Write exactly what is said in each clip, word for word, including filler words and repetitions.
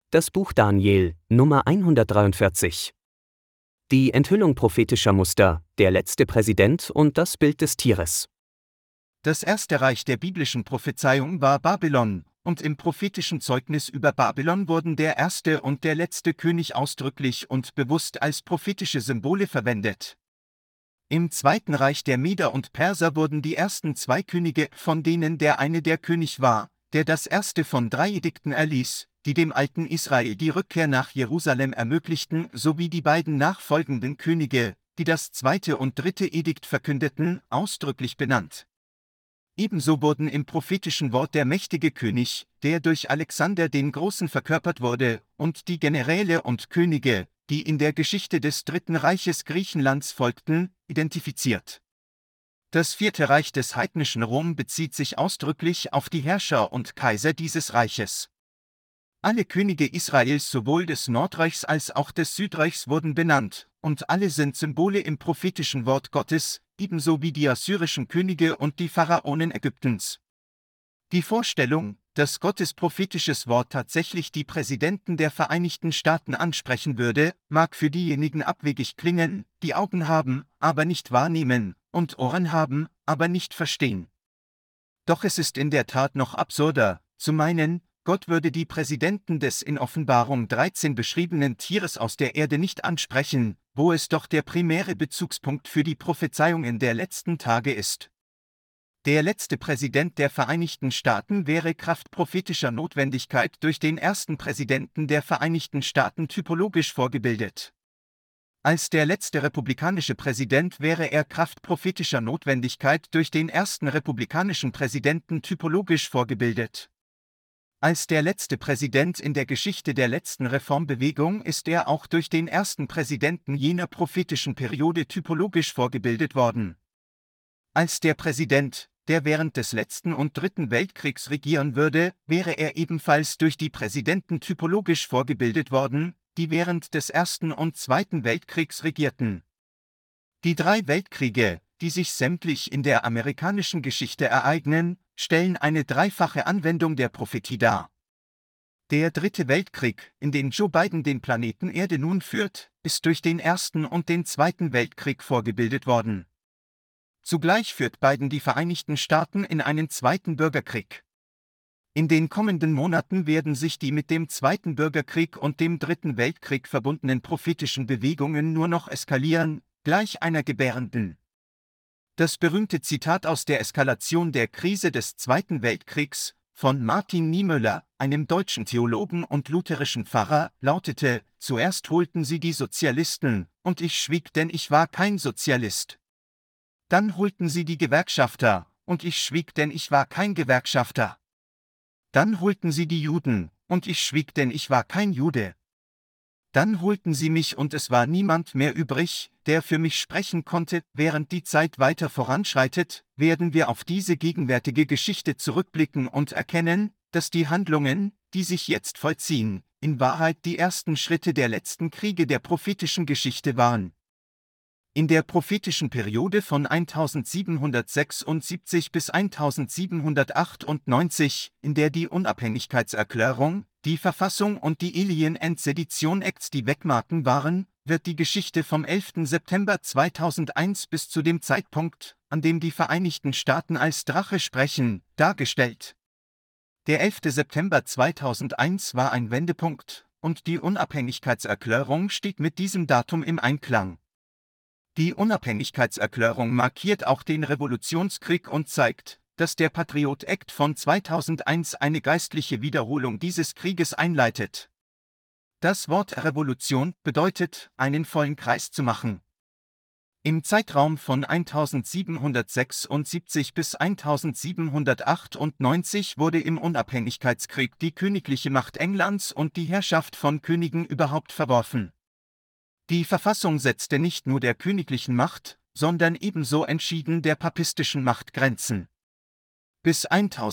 Das Buch Daniel, Nummer hundertdreiundvierzig. Die Enthüllung prophetischer Muster, der letzte Präsident und das Bild des Tieres. Das erste Reich der biblischen Prophezeiung war Babylon, und im prophetischen Zeugnis über Babylon wurden der erste und der letzte König ausdrücklich und bewusst als prophetische Symbole verwendet. Im zweiten Reich der Meder und Perser wurden die ersten zwei Könige, von denen der eine der König war, der das erste von drei Edikten erließ, die dem alten Israel die Rückkehr nach Jerusalem ermöglichten, sowie die beiden nachfolgenden Könige, die das zweite und dritte Edikt verkündeten, ausdrücklich benannt. Ebenso wurden im prophetischen Wort der mächtige König, der durch Alexander den Großen verkörpert wurde, und die Generäle und Könige, die in der Geschichte des Dritten Reiches Griechenlands folgten, identifiziert. Das Vierte Reich des heidnischen Rom bezieht sich ausdrücklich auf die Herrscher und Kaiser dieses Reiches. Alle Könige Israels sowohl des Nordreichs als auch des Südreichs wurden benannt, und alle sind Symbole im prophetischen Wort Gottes, ebenso wie die assyrischen Könige und die Pharaonen Ägyptens. Die Vorstellung, dass Gottes prophetisches Wort tatsächlich die Präsidenten der Vereinigten Staaten ansprechen würde, mag für diejenigen abwegig klingen, die Augen haben, aber nicht wahrnehmen, und Ohren haben, aber nicht verstehen. Doch es ist in der Tat noch absurder, zu meinen, Gott würde die Präsidenten des in Offenbarung dreizehn beschriebenen Tieres aus der Erde nicht ansprechen, wo es doch der primäre Bezugspunkt für die Prophezeiungen der letzten Tage ist. Der letzte Präsident der Vereinigten Staaten wäre kraft prophetischer Notwendigkeit durch den ersten Präsidenten der Vereinigten Staaten typologisch vorgebildet. Als der letzte republikanische Präsident wäre er kraft prophetischer Notwendigkeit durch den ersten republikanischen Präsidenten typologisch vorgebildet. Als der letzte Präsident in der Geschichte der letzten Reformbewegung ist er auch durch den ersten Präsidenten jener prophetischen Periode typologisch vorgebildet worden. Als der Präsident, der während des letzten und dritten Weltkriegs regieren würde, wäre er ebenfalls durch die Präsidenten typologisch vorgebildet worden, die während des ersten und zweiten Weltkriegs regierten. Die drei Weltkriege, die sich sämtlich in der amerikanischen Geschichte ereignen, stellen eine dreifache Anwendung der Prophetie dar. Der dritte Weltkrieg, in den Joe Biden den Planeten Erde nun führt, ist durch den ersten und den zweiten Weltkrieg vorgebildet worden. Zugleich führt Biden die Vereinigten Staaten in einen zweiten Bürgerkrieg. In den kommenden Monaten werden sich die mit dem Zweiten Bürgerkrieg und dem Dritten Weltkrieg verbundenen prophetischen Bewegungen nur noch eskalieren, gleich einer gebärenden. Das berühmte Zitat aus der Eskalation der Krise des Zweiten Weltkriegs von Martin Niemöller, einem deutschen Theologen und lutherischen Pfarrer, lautete: Zuerst holten sie die Sozialisten, und ich schwieg, denn ich war kein Sozialist. Dann holten sie die Gewerkschafter, und ich schwieg, denn ich war kein Gewerkschafter. Dann holten sie die Juden, und ich schwieg, denn ich war kein Jude. Dann holten sie mich, und es war niemand mehr übrig, der für mich sprechen konnte. Während die Zeit weiter voranschreitet, werden wir auf diese gegenwärtige Geschichte zurückblicken und erkennen, dass die Handlungen, die sich jetzt vollziehen, in Wahrheit die ersten Schritte der letzten Kriege der prophetischen Geschichte waren. In der prophetischen Periode von eintausendsiebenhundertsechsundsiebzig bis eintausendsiebenhundertachtundneunzig, in der die Unabhängigkeitserklärung, die Verfassung und die Alien and Sedition Acts die Wegmarken waren, wird die Geschichte vom elften September zweitausendeins bis zu dem Zeitpunkt, an dem die Vereinigten Staaten als Drache sprechen, dargestellt. Der elfte September zweitausendeins war ein Wendepunkt, und die Unabhängigkeitserklärung steht mit diesem Datum im Einklang. Die Unabhängigkeitserklärung markiert auch den Revolutionskrieg und zeigt, dass der Patriot Act von zweitausendeins eine geistliche Wiederholung dieses Krieges einleitet. Das Wort Revolution bedeutet, einen vollen Kreis zu machen. Im Zeitraum von eintausendsiebenhundertsechsundsiebzig bis eintausendsiebenhundertachtundneunzig wurde im Unabhängigkeitskrieg die königliche Macht Englands und die Herrschaft von Königen überhaupt verworfen. Die Verfassung setzte nicht nur der königlichen Macht, sondern ebenso entschieden der papistischen Macht Grenzen. Bis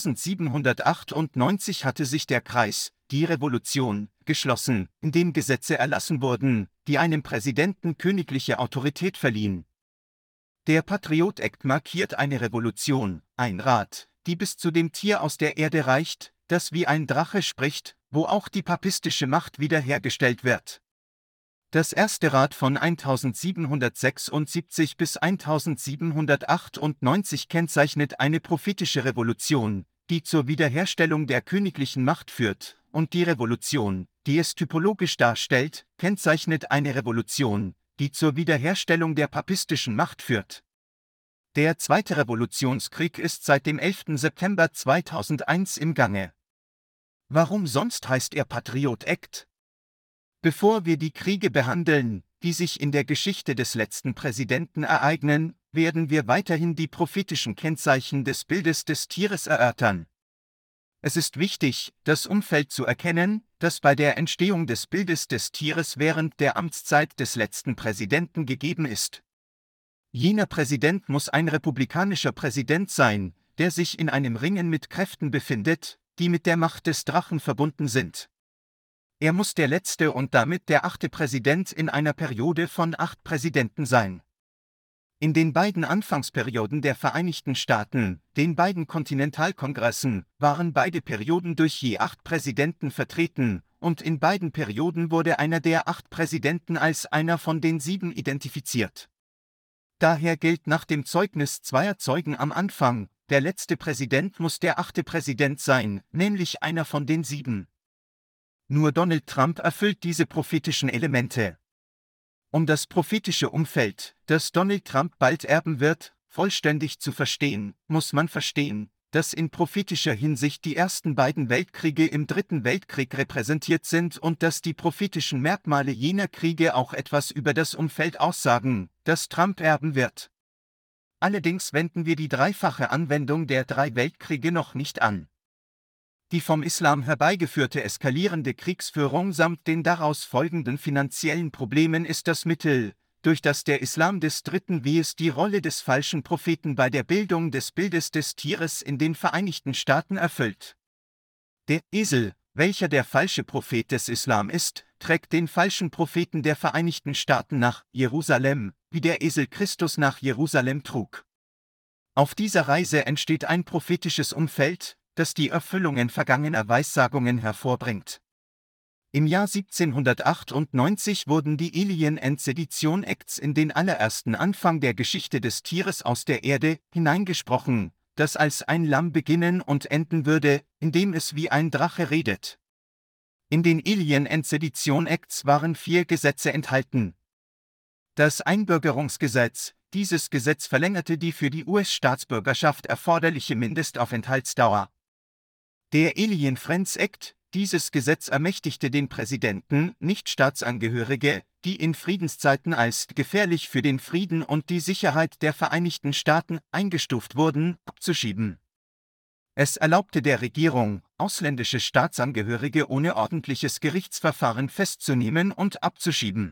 eintausendsiebenhundertachtundneunzig hatte sich der Kreis, die Revolution, geschlossen, in dem Gesetze erlassen wurden, die einem Präsidenten königliche Autorität verliehen. Der Patriot Act markiert eine Revolution, ein Rat, die bis zu dem Tier aus der Erde reicht, das wie ein Drache spricht, wo auch die papistische Macht wiederhergestellt wird. Das erste Rad von eintausendsiebenhundertsechsundsiebzig bis eintausendsiebenhundertachtundneunzig kennzeichnet eine prophetische Revolution, die zur Wiederherstellung der königlichen Macht führt, und die Revolution, die es typologisch darstellt, kennzeichnet eine Revolution, die zur Wiederherstellung der papistischen Macht führt. Der Zweite Revolutionskrieg ist seit dem elften September zweitausendeins im Gange. Warum sonst heißt er Patriot Act? Bevor wir die Kriege behandeln, die sich in der Geschichte des letzten Präsidenten ereignen, werden wir weiterhin die prophetischen Kennzeichen des Bildes des Tieres erörtern. Es ist wichtig, das Umfeld zu erkennen, das bei der Entstehung des Bildes des Tieres während der Amtszeit des letzten Präsidenten gegeben ist. Jener Präsident muss ein republikanischer Präsident sein, der sich in einem Ringen mit Kräften befindet, die mit der Macht des Drachen verbunden sind. Er muss der letzte und damit der achte Präsident in einer Periode von acht Präsidenten sein. In den beiden Anfangsperioden der Vereinigten Staaten, den beiden Kontinentalkongressen, waren beide Perioden durch je acht Präsidenten vertreten, und in beiden Perioden wurde einer der acht Präsidenten als einer von den sieben identifiziert. Daher gilt nach dem Zeugnis zweier Zeugen am Anfang, der letzte Präsident muss der achte Präsident sein, nämlich einer von den sieben. Nur Donald Trump erfüllt diese prophetischen Elemente. Um das prophetische Umfeld, das Donald Trump bald erben wird, vollständig zu verstehen, muss man verstehen, dass in prophetischer Hinsicht die ersten beiden Weltkriege im Dritten Weltkrieg repräsentiert sind und dass die prophetischen Merkmale jener Kriege auch etwas über das Umfeld aussagen, das Trump erben wird. Allerdings wenden wir die dreifache Anwendung der drei Weltkriege noch nicht an. Die vom Islam herbeigeführte eskalierende Kriegsführung samt den daraus folgenden finanziellen Problemen ist das Mittel, durch das der Islam des Dritten Wehes die Rolle des falschen Propheten bei der Bildung des Bildes des Tieres in den Vereinigten Staaten erfüllt. Der Esel, welcher der falsche Prophet des Islam ist, trägt den falschen Propheten der Vereinigten Staaten nach Jerusalem, wie der Esel Christus nach Jerusalem trug. Auf dieser Reise entsteht ein prophetisches Umfeld, das die Erfüllungen vergangener Weissagungen hervorbringt. Im Jahr siebzehnhundertachtundneunzig wurden die Alien and Sedition Acts in den allerersten Anfang der Geschichte des Tieres aus der Erde hineingesprochen, das als ein Lamm beginnen und enden würde, indem es wie ein Drache redet. In den Alien and Sedition Acts waren vier Gesetze enthalten. Das Einbürgerungsgesetz, dieses Gesetz verlängerte die für die U S-Staatsbürgerschaft erforderliche Mindestaufenthaltsdauer. Der Alien Friends Act, dieses Gesetz ermächtigte den Präsidenten, Nichtstaatsangehörige, die in Friedenszeiten als gefährlich für den Frieden und die Sicherheit der Vereinigten Staaten eingestuft wurden, abzuschieben. Es erlaubte der Regierung, ausländische Staatsangehörige ohne ordentliches Gerichtsverfahren festzunehmen und abzuschieben.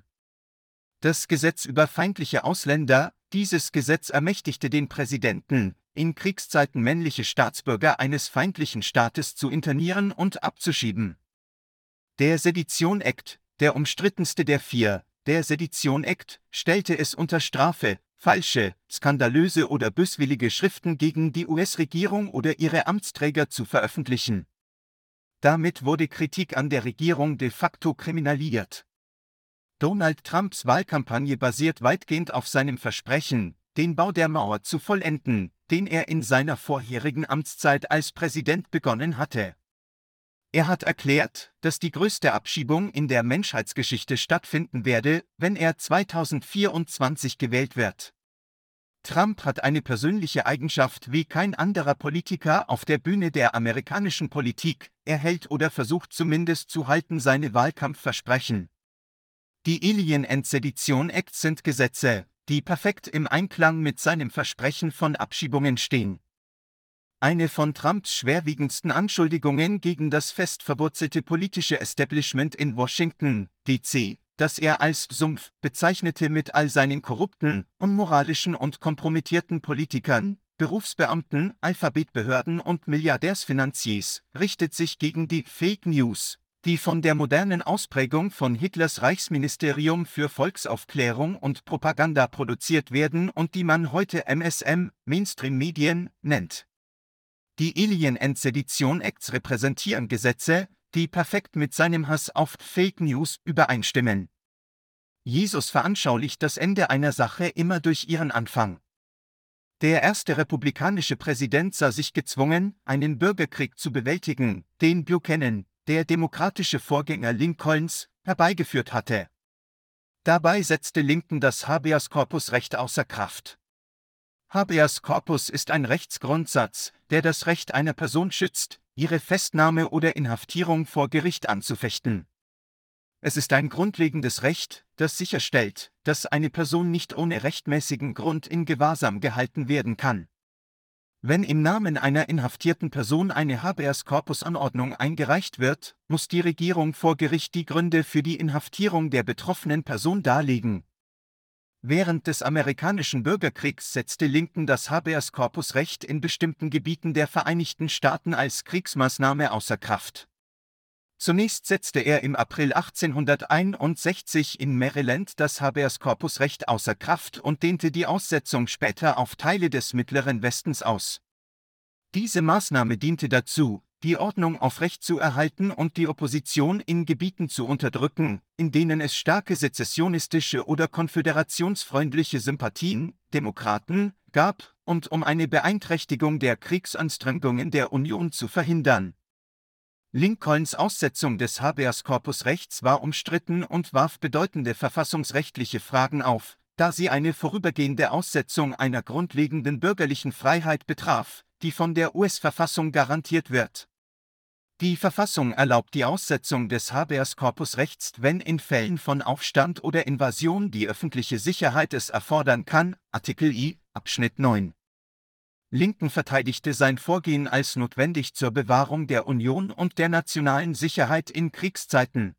Das Gesetz über feindliche Ausländer, dieses Gesetz ermächtigte den Präsidenten, in Kriegszeiten männliche Staatsbürger eines feindlichen Staates zu internieren und abzuschieben. Der Sedition Act, der umstrittenste der vier, der Sedition Act, stellte es unter Strafe, falsche, skandalöse oder böswillige Schriften gegen die U S-Regierung oder ihre Amtsträger zu veröffentlichen. Damit wurde Kritik an der Regierung de facto kriminalisiert. Donald Trumps Wahlkampagne basiert weitgehend auf seinem Versprechen, den Bau der Mauer zu vollenden, den er in seiner vorherigen Amtszeit als Präsident begonnen hatte. Er hat erklärt, dass die größte Abschiebung in der Menschheitsgeschichte stattfinden werde, wenn er zweitausendvierundzwanzig gewählt wird. Trump hat eine persönliche Eigenschaft wie kein anderer Politiker auf der Bühne der amerikanischen Politik, er hält oder versucht zumindest zu halten seine Wahlkampfversprechen. Die Alien and Sedition Acts sind Gesetze, die perfekt im Einklang mit seinem Versprechen von Abschiebungen stehen. Eine von Trumps schwerwiegendsten Anschuldigungen gegen das fest verwurzelte politische Establishment in Washington, D C, das er als Sumpf bezeichnete mit all seinen korrupten, unmoralischen und kompromittierten Politikern, Berufsbeamten, Alphabetbehörden und Milliardärsfinanziers, richtet sich gegen die Fake News, die von der modernen Ausprägung von Hitlers Reichsministerium für Volksaufklärung und Propaganda produziert werden und die man heute M S M, Mainstream-Medien, nennt. Die Alien and Sedition Acts repräsentieren Gesetze, die perfekt mit seinem Hass auf Fake News übereinstimmen. Jesus veranschaulicht das Ende einer Sache immer durch ihren Anfang. Der erste republikanische Präsident sah sich gezwungen, einen Bürgerkrieg zu bewältigen, den Buchanan, der demokratische Vorgänger Lincolns, herbeigeführt hatte. Dabei setzte Lincoln das Habeas-Corpus-Recht außer Kraft. Habeas corpus ist ein Rechtsgrundsatz, der das Recht einer Person schützt, ihre Festnahme oder Inhaftierung vor Gericht anzufechten. Es ist ein grundlegendes Recht, das sicherstellt, dass eine Person nicht ohne rechtmäßigen Grund in Gewahrsam gehalten werden kann. Wenn im Namen einer inhaftierten Person eine Habeas-Corpus-Anordnung eingereicht wird, muss die Regierung vor Gericht die Gründe für die Inhaftierung der betroffenen Person darlegen. Während des amerikanischen Bürgerkriegs setzte Lincoln das Habeas-Corpus-Recht in bestimmten Gebieten der Vereinigten Staaten als Kriegsmaßnahme außer Kraft. Zunächst setzte er im April achtzehnhunderteinundsechzig in Maryland das Habeas-Corpus-Recht außer Kraft und dehnte die Aussetzung später auf Teile des Mittleren Westens aus. Diese Maßnahme diente dazu, die Ordnung aufrechtzuerhalten und die Opposition in Gebieten zu unterdrücken, in denen es starke sezessionistische oder konföderationsfreundliche Sympathien, Demokraten, gab, und um eine Beeinträchtigung der Kriegsanstrengungen der Union zu verhindern. Lincolns Aussetzung des Habeas-Corpus-Rechts war umstritten und warf bedeutende verfassungsrechtliche Fragen auf, da sie eine vorübergehende Aussetzung einer grundlegenden bürgerlichen Freiheit betraf, die von der U S-Verfassung garantiert wird. Die Verfassung erlaubt die Aussetzung des Habeas-Corpus-Rechts, wenn in Fällen von Aufstand oder Invasion die öffentliche Sicherheit es erfordern kann, Artikel I, Abschnitt neun. Lincoln verteidigte sein Vorgehen als notwendig zur Bewahrung der Union und der nationalen Sicherheit in Kriegszeiten.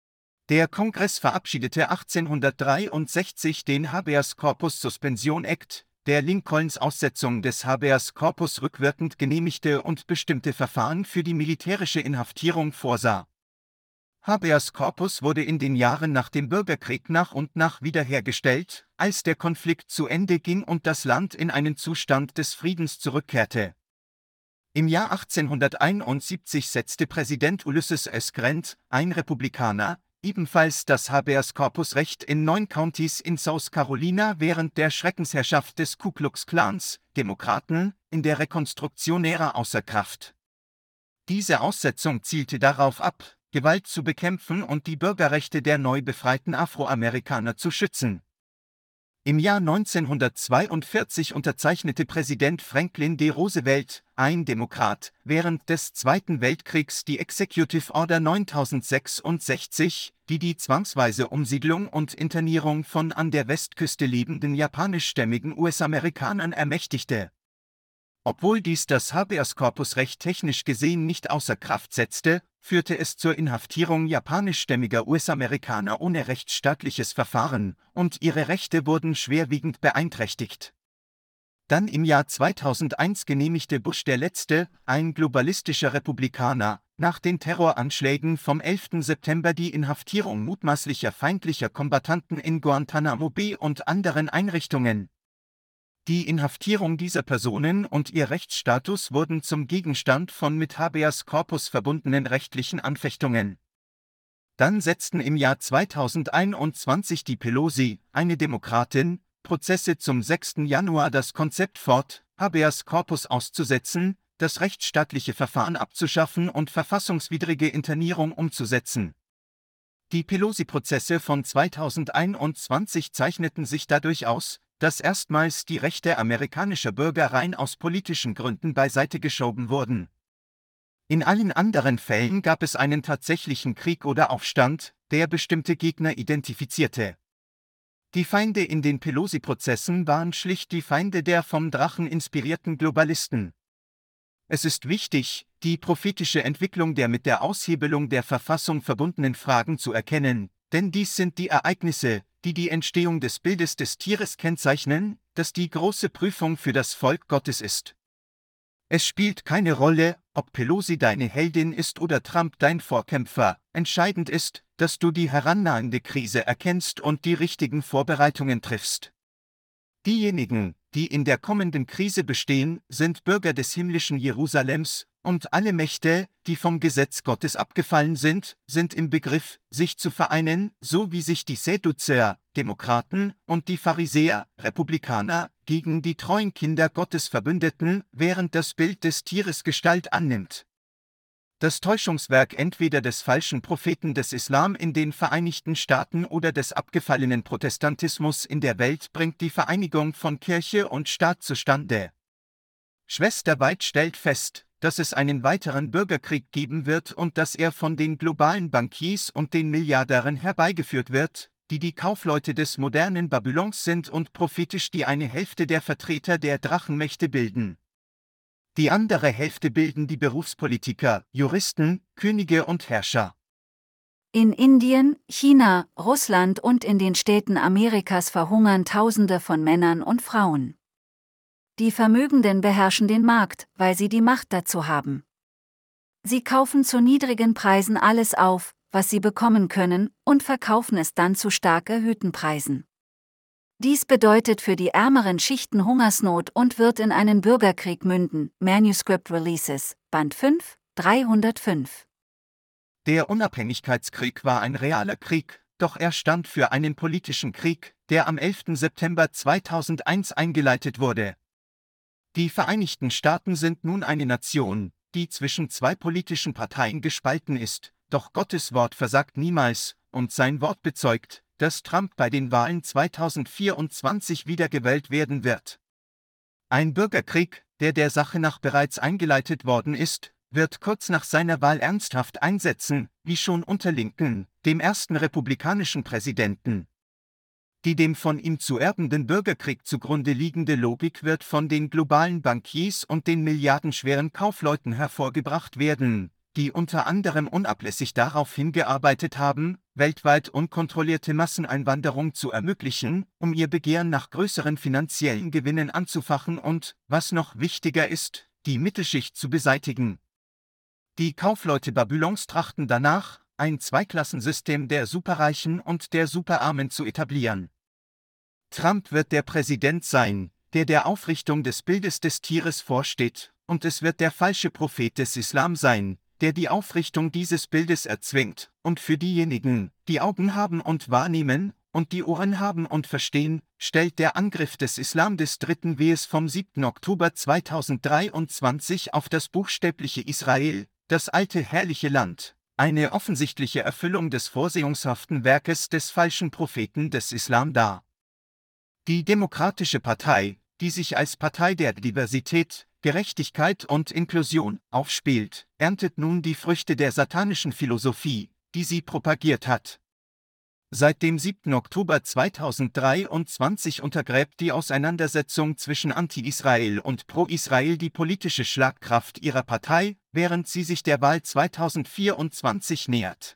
Der Kongress verabschiedete achtzehnhundertdreiundsechzig den Habeas Corpus Suspension Act, der Lincolns Aussetzung des Habeas Corpus rückwirkend genehmigte und bestimmte Verfahren für die militärische Inhaftierung vorsah. Habeas Corpus wurde in den Jahren nach dem Bürgerkrieg nach und nach wiederhergestellt, als der Konflikt zu Ende ging und das Land in einen Zustand des Friedens zurückkehrte. Im Jahr achtzehnhunderteinundsiebzig setzte Präsident Ulysses S. Grant, ein Republikaner, ebenfalls das Habeas-Corpus-Recht in neun Countys in South Carolina während der Schreckensherrschaft des Ku Klux Klans, Demokraten, in der Rekonstruktionära außer Kraft. Diese Aussetzung zielte darauf ab, Gewalt zu bekämpfen und die Bürgerrechte der neu befreiten Afroamerikaner zu schützen. Im Jahr neunzehnhundertzweiundvierzig unterzeichnete Präsident Franklin D. Roosevelt, ein Demokrat, während des Zweiten Weltkriegs die Executive Order neuntausendsechsundsechzig, die die zwangsweise Umsiedlung und Internierung von an der Westküste lebenden japanischstämmigen U S-Amerikanern ermächtigte. Obwohl dies das Habeas-Corpus-Recht technisch gesehen nicht außer Kraft setzte, führte es zur Inhaftierung japanischstämmiger U S-Amerikaner ohne rechtsstaatliches Verfahren, und ihre Rechte wurden schwerwiegend beeinträchtigt. Dann im Jahr zweitausendeins genehmigte Bush der Letzte, ein globalistischer Republikaner, nach den Terroranschlägen vom elften September die Inhaftierung mutmaßlicher feindlicher Kombattanten in Guantanamo Bay und anderen Einrichtungen. Die Inhaftierung dieser Personen und ihr Rechtsstatus wurden zum Gegenstand von mit Habeas Corpus verbundenen rechtlichen Anfechtungen. Dann setzten im Jahr zweitausendeinundzwanzig die Pelosi, eine Demokratin, Prozesse zum sechsten Januar das Konzept fort, Habeas Corpus auszusetzen, das rechtsstaatliche Verfahren abzuschaffen und verfassungswidrige Internierung umzusetzen. Die Pelosi-Prozesse von zweitausendeinundzwanzig zeichneten sich dadurch aus, dass erstmals die Rechte amerikanischer Bürger rein aus politischen Gründen beiseite geschoben wurden. In allen anderen Fällen gab es einen tatsächlichen Krieg oder Aufstand, der bestimmte Gegner identifizierte. Die Feinde in den Pelosi-Prozessen waren schlicht die Feinde der vom Drachen inspirierten Globalisten. Es ist wichtig, die prophetische Entwicklung der mit der Aushebelung der Verfassung verbundenen Fragen zu erkennen, denn dies sind die Ereignisse, die die Entstehung des Bildes des Tieres kennzeichnen, das die große Prüfung für das Volk Gottes ist. Es spielt keine Rolle, ob Pelosi deine Heldin ist oder Trump dein Vorkämpfer, entscheidend ist, dass du die herannahende Krise erkennst und die richtigen Vorbereitungen triffst. Diejenigen, die in der kommenden Krise bestehen, sind Bürger des himmlischen Jerusalems, und alle Mächte, die vom Gesetz Gottes abgefallen sind, sind im Begriff, sich zu vereinen, so wie sich die Sadduzäer, Demokraten, und die Pharisäer, Republikaner, gegen die treuen Kinder Gottes verbündeten, während das Bild des Tieres Gestalt annimmt. Das Täuschungswerk entweder des falschen Propheten des Islam in den Vereinigten Staaten oder des abgefallenen Protestantismus in der Welt bringt die Vereinigung von Kirche und Staat zustande. Schwester White stellt fest, dass es einen weiteren Bürgerkrieg geben wird und dass er von den globalen Bankiers und den Milliardären herbeigeführt wird, die die Kaufleute des modernen Babylons sind und prophetisch die eine Hälfte der Vertreter der Drachenmächte bilden. Die andere Hälfte bilden die Berufspolitiker, Juristen, Könige und Herrscher. In Indien, China, Russland und in den Städten Amerikas verhungern Tausende von Männern und Frauen. Die Vermögenden beherrschen den Markt, weil sie die Macht dazu haben. Sie kaufen zu niedrigen Preisen alles auf, was sie bekommen können, und verkaufen es dann zu stark erhöhten Preisen. Dies bedeutet für die ärmeren Schichten Hungersnot und wird in einen Bürgerkrieg münden. Manuscript Releases, Band fünf, dreihundertfünf. Der Unabhängigkeitskrieg war ein realer Krieg, doch er stand für einen politischen Krieg, der am elften September zweitausendeins eingeleitet wurde. Die Vereinigten Staaten sind nun eine Nation, die zwischen zwei politischen Parteien gespalten ist, doch Gottes Wort versagt niemals, und sein Wort bezeugt, dass Trump bei den Wahlen zweitausendvierundzwanzig wiedergewählt werden wird. Ein Bürgerkrieg, der der Sache nach bereits eingeleitet worden ist, wird kurz nach seiner Wahl ernsthaft einsetzen, wie schon unter Lincoln, dem ersten republikanischen Präsidenten. Die dem von ihm zu erbenden Bürgerkrieg zugrunde liegende Logik wird von den globalen Bankiers und den milliardenschweren Kaufleuten hervorgebracht werden, die unter anderem unablässig darauf hingearbeitet haben, weltweit unkontrollierte Masseneinwanderung zu ermöglichen, um ihr Begehren nach größeren finanziellen Gewinnen anzufachen und, was noch wichtiger ist, die Mittelschicht zu beseitigen. Die Kaufleute Babylons trachten danach, ein Zweiklassensystem der Superreichen und der Superarmen zu etablieren. Trump wird der Präsident sein, der der Aufrichtung des Bildes des Tieres vorsteht, und es wird der falsche Prophet des Islam sein, der die Aufrichtung dieses Bildes erzwingt, und für diejenigen, die Augen haben und wahrnehmen, und die Ohren haben und verstehen, stellt der Angriff des Islam des dritten Wehs vom siebten Oktober zweitausenddreiundzwanzig auf das buchstäbliche Israel, das alte herrliche Land, eine offensichtliche Erfüllung des vorsehungshaften Werkes des falschen Propheten des Islam dar. Die Demokratische Partei, die sich als Partei der Diversität, Gerechtigkeit und Inklusion aufspielt, erntet nun die Früchte der satanischen Philosophie, die sie propagiert hat. Seit dem siebten Oktober zweitausenddreiundzwanzig untergräbt die Auseinandersetzung zwischen Anti-Israel und Pro-Israel die politische Schlagkraft ihrer Partei, während sie sich der Wahl zweitausendvierundzwanzig nähert.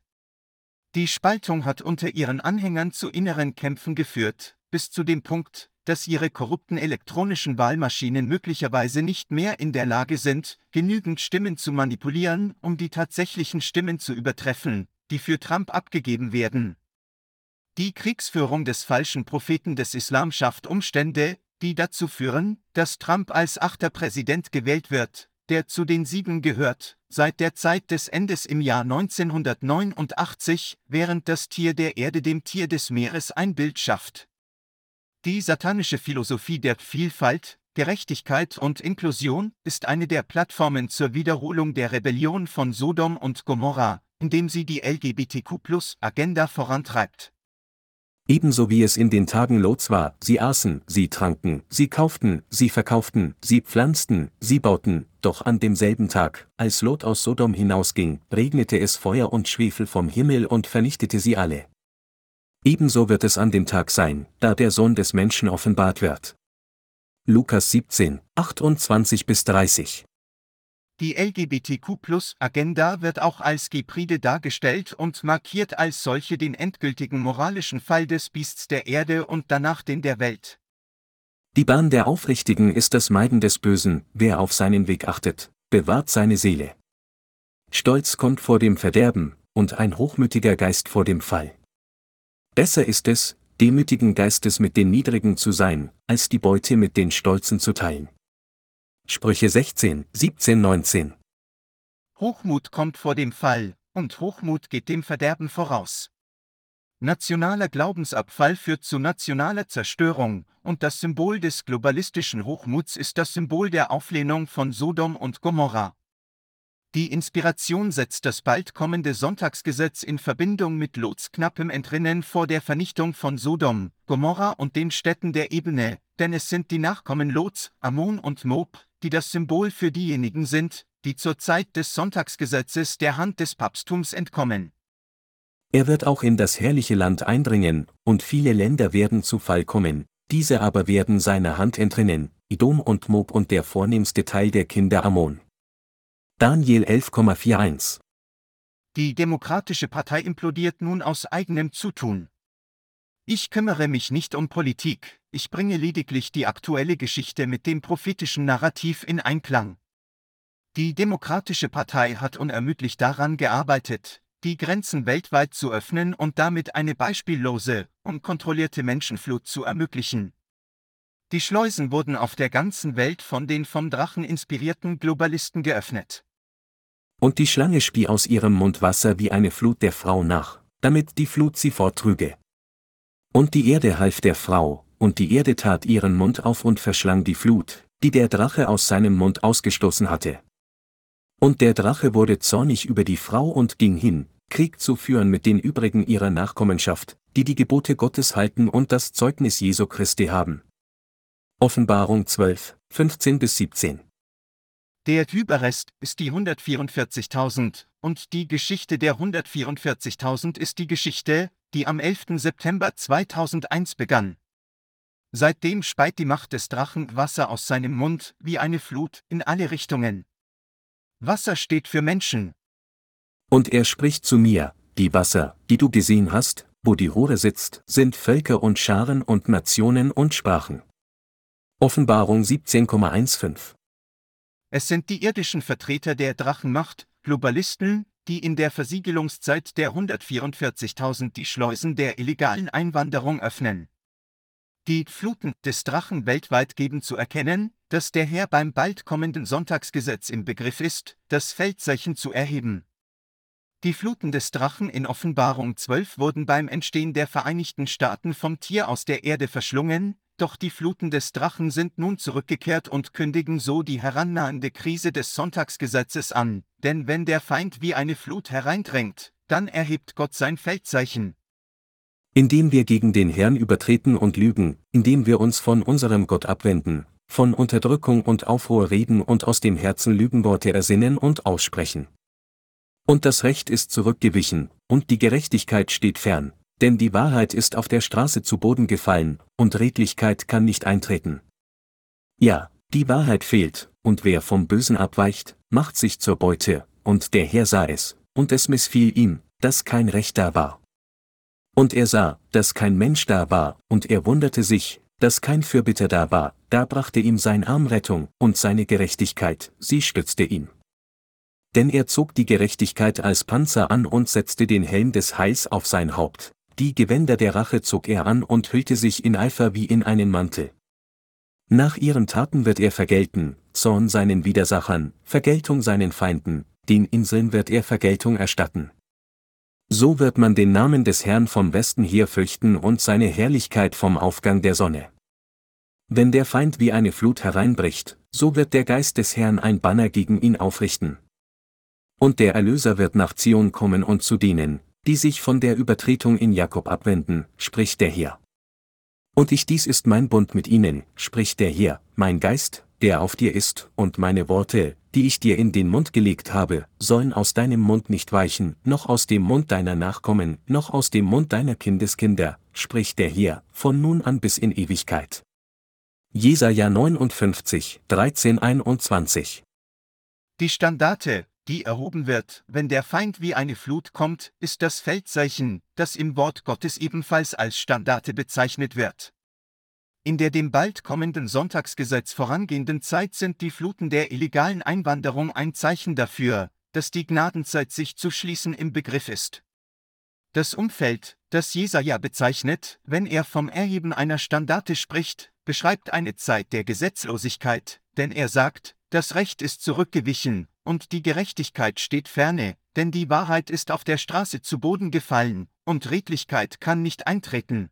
Die Spaltung hat unter ihren Anhängern zu inneren Kämpfen geführt, bis zu dem Punkt, dass ihre korrupten elektronischen Wahlmaschinen möglicherweise nicht mehr in der Lage sind, genügend Stimmen zu manipulieren, um die tatsächlichen Stimmen zu übertreffen, die für Trump abgegeben werden. Die Kriegsführung des falschen Propheten des Islam schafft Umstände, die dazu führen, dass Trump als achter Präsident gewählt wird, der zu den sieben gehört, seit der Zeit des Endes im Jahr neunzehnhundertneunundachtzig, während das Tier der Erde dem Tier des Meeres ein Bild schafft. Die satanische Philosophie der Vielfalt, Gerechtigkeit und Inklusion ist eine der Plattformen zur Wiederholung der Rebellion von Sodom und Gomorra, indem sie die L G B T Q Plus Agenda vorantreibt. Ebenso wie es in den Tagen Lots war, sie aßen, sie tranken, sie kauften, sie verkauften, sie pflanzten, sie bauten, doch an demselben Tag, als Lot aus Sodom hinausging, regnete es Feuer und Schwefel vom Himmel und vernichtete sie alle. Ebenso wird es an dem Tag sein, da der Sohn des Menschen offenbart wird. Lukas siebzehn, achtundzwanzig bis dreißig. Die L G B T Q Plus Agenda wird auch als Gepride dargestellt und markiert als solche den endgültigen moralischen Fall des Biests der Erde und danach den der Welt. Die Bahn der Aufrichtigen ist das Meiden des Bösen, wer auf seinen Weg achtet, bewahrt seine Seele. Stolz kommt vor dem Verderben, und ein hochmütiger Geist vor dem Fall. Besser ist es, demütigen Geistes mit den Niedrigen zu sein, als die Beute mit den Stolzen zu teilen. Sprüche sechzehn, siebzehn, neunzehn. Hochmut kommt vor dem Fall, und Hochmut geht dem Verderben voraus. Nationaler Glaubensabfall führt zu nationaler Zerstörung, und das Symbol des globalistischen Hochmuts ist das Symbol der Auflehnung von Sodom und Gomorra. Die Inspiration setzt das bald kommende Sonntagsgesetz in Verbindung mit Lots knappem Entrinnen vor der Vernichtung von Sodom, Gomorra und den Städten der Ebene, denn es sind die Nachkommen Lots, Ammon und Moab, die das Symbol für diejenigen sind, die zur Zeit des Sonntagsgesetzes der Hand des Papsttums entkommen. Er wird auch in das herrliche Land eindringen, und viele Länder werden zu Fall kommen, diese aber werden seiner Hand entrinnen, Edom und Moab und der vornehmste Teil der Kinder Ammon. Daniel elf Komma einundvierzig. Die Demokratische Partei implodiert nun aus eigenem Zutun. Ich kümmere mich nicht um Politik, ich bringe lediglich die aktuelle Geschichte mit dem prophetischen Narrativ in Einklang. Die Demokratische Partei hat unermüdlich daran gearbeitet, die Grenzen weltweit zu öffnen und damit eine beispiellose, unkontrollierte Menschenflut zu ermöglichen. Die Schleusen wurden auf der ganzen Welt von den vom Drachen inspirierten Globalisten geöffnet. Und die Schlange spie aus ihrem Mund Wasser wie eine Flut der Frau nach, damit die Flut sie forttrüge. Und die Erde half der Frau, und die Erde tat ihren Mund auf und verschlang die Flut, die der Drache aus seinem Mund ausgestoßen hatte. Und der Drache wurde zornig über die Frau und ging hin, Krieg zu führen mit den übrigen ihrer Nachkommenschaft, die die Gebote Gottes halten und das Zeugnis Jesu Christi haben. Offenbarung zwölf, fünfzehn bis siebzehn. Der Überrest ist die hundertvierundvierzigtausend, und die Geschichte der hundertvierundvierzigtausend ist die Geschichte, die am elften September zweitausendeins begann. Seitdem speit die Macht des Drachen Wasser aus seinem Mund wie eine Flut in alle Richtungen. Wasser steht für Menschen. Und er spricht zu mir, die Wasser, die du gesehen hast, wo die Hure sitzt, sind Völker und Scharen und Nationen und Sprachen. Offenbarung siebzehn Komma fünfzehn. Es sind die irdischen Vertreter der Drachenmacht, Globalisten, die in der Versiegelungszeit der hundertvierundvierzigtausend die Schleusen der illegalen Einwanderung öffnen. Die Fluten des Drachen weltweit geben zu erkennen, dass der Herr beim bald kommenden Sonntagsgesetz im Begriff ist, das Feldzeichen zu erheben. Die Fluten des Drachen in Offenbarung zwölf wurden beim Entstehen der Vereinigten Staaten vom Tier aus der Erde verschlungen, doch die Fluten des Drachen sind nun zurückgekehrt und kündigen so die herannahende Krise des Sonntagsgesetzes an, denn wenn der Feind wie eine Flut hereindrängt, dann erhebt Gott sein Feldzeichen. Indem wir gegen den Herrn übertreten und lügen, indem wir uns von unserem Gott abwenden, von Unterdrückung und Aufruhr reden und aus dem Herzen Lügenworte ersinnen und aussprechen. Und das Recht ist zurückgewichen, und die Gerechtigkeit steht fern, denn die Wahrheit ist auf der Straße zu Boden gefallen, und Redlichkeit kann nicht eintreten. Ja, die Wahrheit fehlt, und wer vom Bösen abweicht, macht sich zur Beute, und der Herr sah es, und es missfiel ihm, dass kein Recht da war. Und er sah, dass kein Mensch da war, und er wunderte sich, dass kein Fürbitter da war, da brachte ihm sein Arm Rettung, und seine Gerechtigkeit, sie stützte ihn. Denn er zog die Gerechtigkeit als Panzer an und setzte den Helm des Heils auf sein Haupt, die Gewänder der Rache zog er an und hüllte sich in Eifer wie in einen Mantel. Nach ihren Taten wird er vergelten, Zorn seinen Widersachern, Vergeltung seinen Feinden, den Inseln wird er Vergeltung erstatten. So wird man den Namen des Herrn vom Westen her fürchten und seine Herrlichkeit vom Aufgang der Sonne. Wenn der Feind wie eine Flut hereinbricht, so wird der Geist des Herrn ein Banner gegen ihn aufrichten. Und der Erlöser wird nach Zion kommen und zu denen, die sich von der Übertretung in Jakob abwenden, spricht der Herr. Und ich dies ist mein Bund mit ihnen, spricht der Herr, mein Geist, der auf dir ist, und meine Worte, die ich dir in den Mund gelegt habe, sollen aus deinem Mund nicht weichen, noch aus dem Mund deiner Nachkommen, noch aus dem Mund deiner Kindeskinder, spricht der Herr, von nun an bis in Ewigkeit. Jesaja neunundfünfzig, dreizehn, einundzwanzig. Die Standarte, die erhoben wird, wenn der Feind wie eine Flut kommt, ist das Feldzeichen, das im Wort Gottes ebenfalls als Standarte bezeichnet wird. In der dem bald kommenden Sonntagsgesetz vorangehenden Zeit sind die Fluten der illegalen Einwanderung ein Zeichen dafür, dass die Gnadenzeit sich zu schließen im Begriff ist. Das Umfeld, das Jesaja bezeichnet, wenn er vom Erheben einer Standarte spricht, beschreibt eine Zeit der Gesetzlosigkeit, denn er sagt, das Recht ist zurückgewichen, und die Gerechtigkeit steht ferne, denn die Wahrheit ist auf der Straße zu Boden gefallen, und Redlichkeit kann nicht eintreten.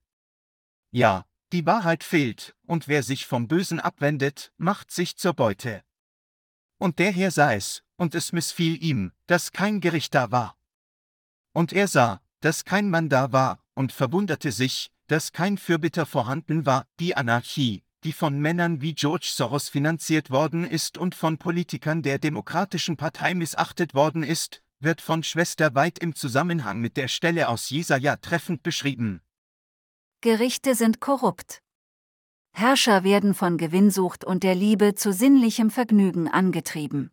Ja, die Wahrheit fehlt, und wer sich vom Bösen abwendet, macht sich zur Beute. Und der Herr sah es, und es missfiel ihm, dass kein Gericht da war. Und er sah, dass kein Mann da war, und verwunderte sich, dass kein Fürbitter vorhanden war. Die Anarchie, die von Männern wie George Soros finanziert worden ist und von Politikern der Demokratischen Partei missachtet worden ist, wird von Schwester White im Zusammenhang mit der Stelle aus Jesaja treffend beschrieben. Gerichte sind korrupt. Herrscher werden von Gewinnsucht und der Liebe zu sinnlichem Vergnügen angetrieben.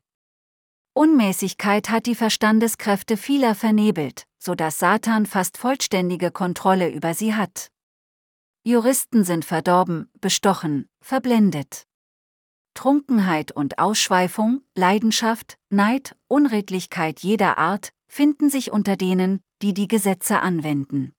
Unmäßigkeit hat die Verstandeskräfte vieler vernebelt, so dass Satan fast vollständige Kontrolle über sie hat. Juristen sind verdorben, bestochen, verblendet. Trunkenheit und Ausschweifung, Leidenschaft, Neid, Unredlichkeit jeder Art finden sich unter denen, die die Gesetze anwenden.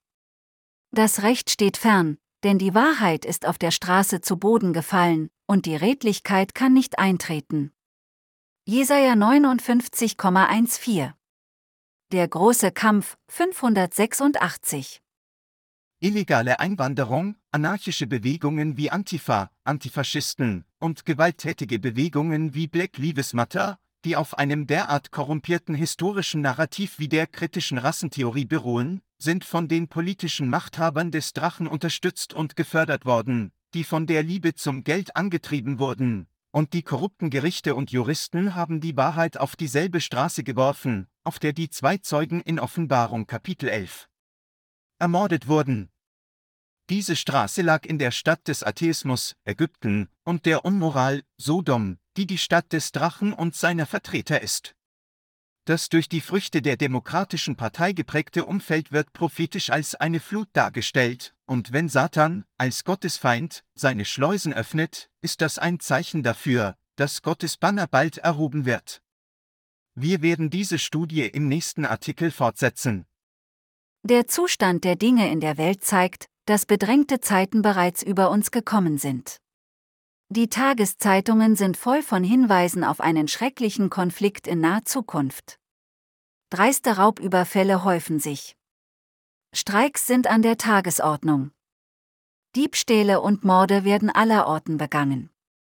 Das Recht steht fern, denn die Wahrheit ist auf der Straße zu Boden gefallen, und die Redlichkeit kann nicht eintreten. Jesaja neunundfünfzig Komma vierzehn. Der große Kampf, fünfhundertsechsundachtzig. Illegale Einwanderung, anarchische Bewegungen wie Antifa, Antifaschisten und gewalttätige Bewegungen wie Black Lives Matter, die auf einem derart korrumpierten historischen Narrativ wie der kritischen Rassentheorie beruhen, sind von den politischen Machthabern des Drachen unterstützt und gefördert worden, die von der Liebe zum Geld angetrieben wurden. Und die korrupten Gerichte und Juristen haben die Wahrheit auf dieselbe Straße geworfen, auf der die zwei Zeugen in Offenbarung Kapitel elf ermordet wurden. Diese Straße lag in der Stadt des Atheismus, Ägypten, und der Unmoral, Sodom, die die Stadt des Drachen und seiner Vertreter ist. Das durch die Früchte der Demokratischen Partei geprägte Umfeld wird prophetisch als eine Flut dargestellt, und wenn Satan, als Gottesfeind, seine Schleusen öffnet, ist das ein Zeichen dafür, dass Gottes Banner bald erhoben wird. Wir werden diese Studie im nächsten Artikel fortsetzen. Der Zustand der Dinge in der Welt zeigt, dass bedrängte Zeiten bereits über uns gekommen sind. Die Tageszeitungen sind voll von Hinweisen auf einen schrecklichen Konflikt in naher Zukunft. Dreiste Raubüberfälle häufen sich. Streiks sind an der Tagesordnung. Diebstähle und Morde werden allerorten begangen.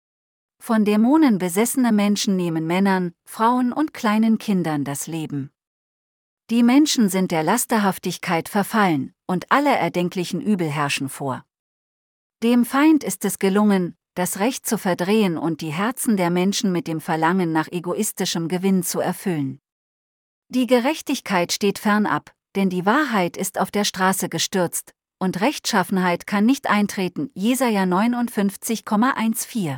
Von Dämonen besessene Menschen nehmen Männern, Frauen und kleinen Kindern das Leben. Die Menschen sind der Lasterhaftigkeit verfallen, und alle erdenklichen Übel herrschen vor. Dem Feind ist es gelungen, das Recht zu verdrehen und die Herzen der Menschen mit dem Verlangen nach egoistischem Gewinn zu erfüllen. Die Gerechtigkeit steht fernab, denn die Wahrheit ist auf der Straße gestürzt, und Rechtschaffenheit kann nicht eintreten. Jesaja neunundfünfzig Komma vierzehn.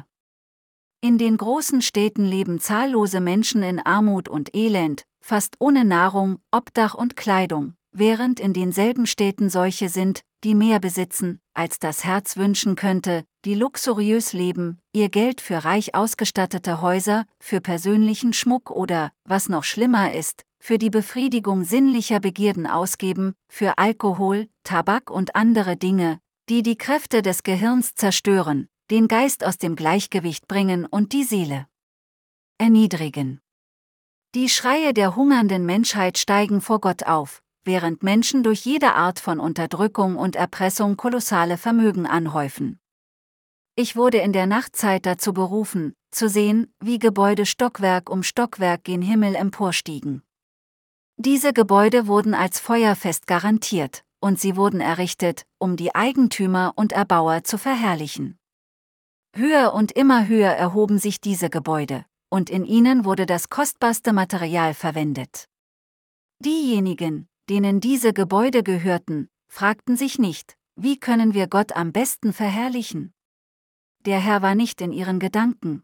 In den großen Städten leben zahllose Menschen in Armut und Elend, fast ohne Nahrung, Obdach und Kleidung, während in denselben Städten solche sind, die mehr besitzen, als das Herz wünschen könnte, die luxuriös leben, ihr Geld für reich ausgestattete Häuser, für persönlichen Schmuck oder, was noch schlimmer ist, für die Befriedigung sinnlicher Begierden ausgeben, für Alkohol, Tabak und andere Dinge, die die Kräfte des Gehirns zerstören, den Geist aus dem Gleichgewicht bringen und die Seele erniedrigen. Die Schreie der hungernden Menschheit steigen vor Gott auf, während Menschen durch jede Art von Unterdrückung und Erpressung kolossale Vermögen anhäufen. Ich wurde in der Nachtzeit dazu berufen, zu sehen, wie Gebäude Stockwerk um Stockwerk gen Himmel emporstiegen. Diese Gebäude wurden als feuerfest garantiert, und sie wurden errichtet, um die Eigentümer und Erbauer zu verherrlichen. Höher und immer höher erhoben sich diese Gebäude, und in ihnen wurde das kostbarste Material verwendet. Diejenigen, denen diese Gebäude gehörten, fragten sich nicht, wie können wir Gott am besten verherrlichen? Der Herr war nicht in ihren Gedanken.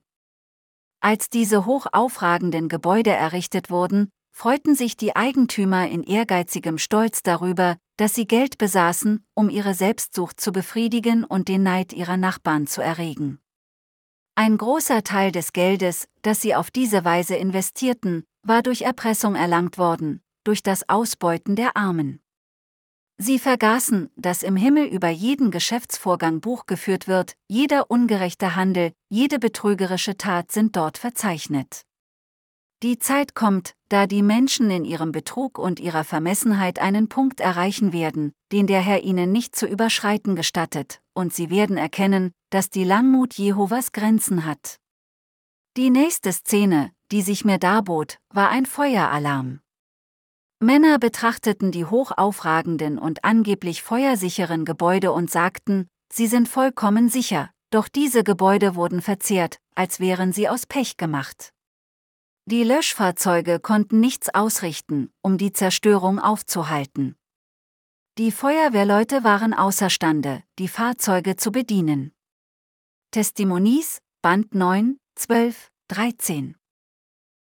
Als diese hoch aufragenden Gebäude errichtet wurden, freuten sich die Eigentümer in ehrgeizigem Stolz darüber, dass sie Geld besaßen, um ihre Selbstsucht zu befriedigen und den Neid ihrer Nachbarn zu erregen. Ein großer Teil des Geldes, das sie auf diese Weise investierten, war durch Erpressung erlangt worden, durch das Ausbeuten der Armen. Sie vergaßen, dass im Himmel über jeden Geschäftsvorgang Buch geführt wird, jeder ungerechte Handel, jede betrügerische Tat sind dort verzeichnet. Die Zeit kommt, da die Menschen in ihrem Betrug und ihrer Vermessenheit einen Punkt erreichen werden, den der Herr ihnen nicht zu überschreiten gestattet, und sie werden erkennen, dass die Langmut Jehovas Grenzen hat. Die nächste Szene, die sich mir darbot, war ein Feueralarm. Männer betrachteten die hochaufragenden und angeblich feuersicheren Gebäude und sagten, sie sind vollkommen sicher, doch diese Gebäude wurden verzehrt, als wären sie aus Pech gemacht. Die Löschfahrzeuge konnten nichts ausrichten, um die Zerstörung aufzuhalten. Die Feuerwehrleute waren außerstande, die Fahrzeuge zu bedienen. Testimonies, Band neun, zwölf, dreizehn.